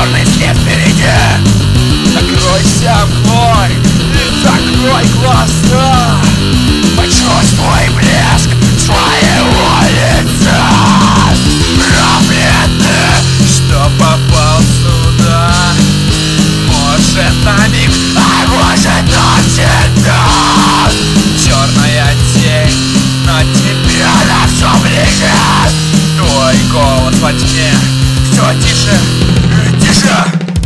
черный след впереди. Закройся мглой и закрой глаза. Почувствуй блеск своего лица. Проклятый, что попал сюда. Может на миг, а может навсегда. Черная тень на тебя на все влияет. Твой голос во тьме все тише и тише.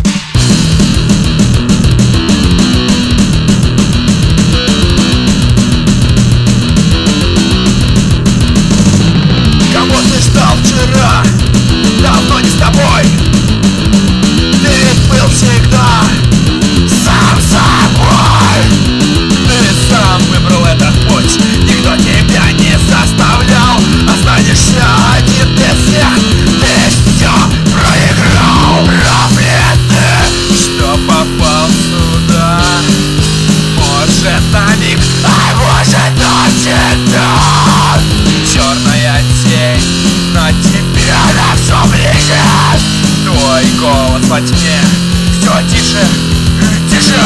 Кого ты ждал вчера, давно не с тобой. Ты ведь был всегда сам собой. Ты сам выбрал этот путь, никто тебя не заставлял. Останешься один без всех, ты все проиграл. Проклятый, что попал сюда. Может на миг, а может навсегда. Черная тень на тебя на все влияет. Твой голос во тьме все тише и тише.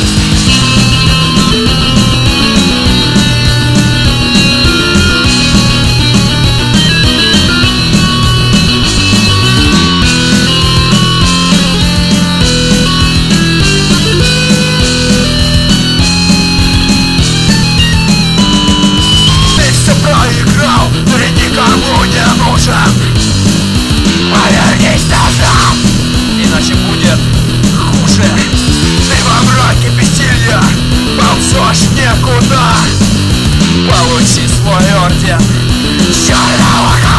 Проиграл, ты никому не нужен. Повернись назад, иначе будет хуже. Ты во мраке бессилия ползешь некуда. Получи свой орден черного.